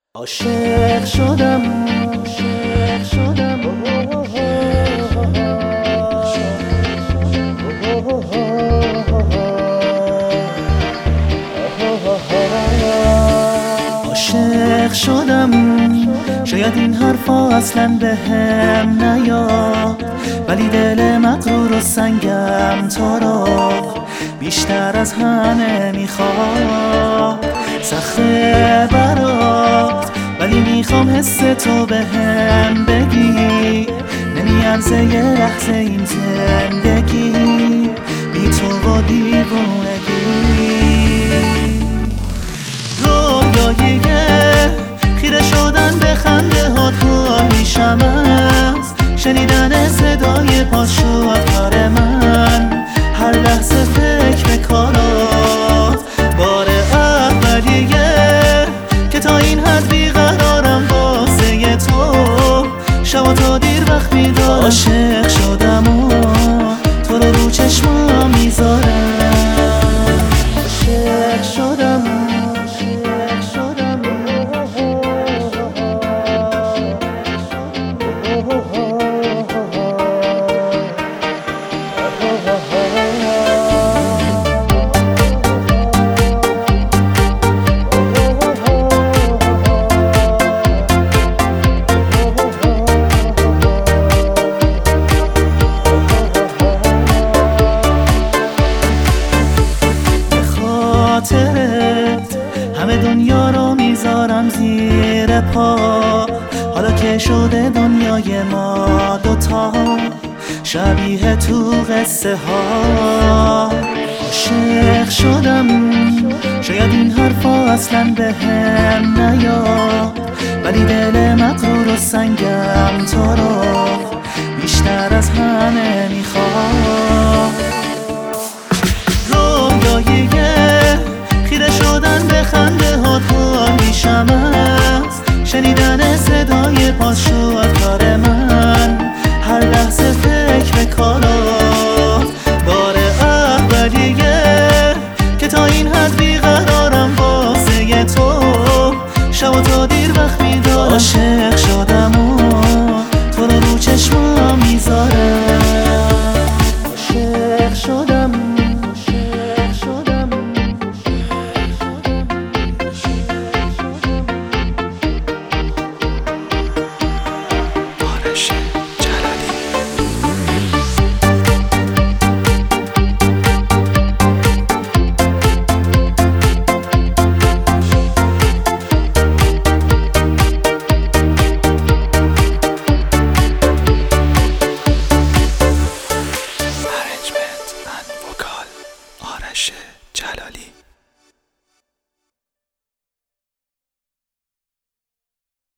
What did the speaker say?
عاشق شدم عاشق شدم عاشق شدم. شاید این حرفا اصلا به هم نیاد، ولی دل مغرور و سنگم تو رو بیشتر از همه میخواد. سخته برات ولی میخوام حس تو به هم بگی، نمیارزه یه لحظه این زندگی بی تو و دیوونگی. رویایی خیره شدن به خنده ها تو میشم از شنیدن صدای پاشوت کار من. هر لحظه فکر به کارات، بار اولیه که تا این حد بیقرارم واسه تو. شب تا دیر وقت بیدارم، عاشق شدم و تو رو چشما میذارم. عاشق شدم عاشق شدم همه دنیا رو میذارم زیر پا، حالا که شده دنیای ما دوتا شبیه تو قصه ها. عاشق شدم. شاید این حرفا اصلا به هم نیاد، ولی دل مغرور و سنگم تو رو بیشتر از همه میخواد. رویایی خیره شدن به خنده ها تو میشم از شنیدن صدای پاشوت کار من. هر لحظه فکر به کارات، بار اولیه که تا این حد بیقرارم واسه تو. شب تا دیر وقت بیدارم،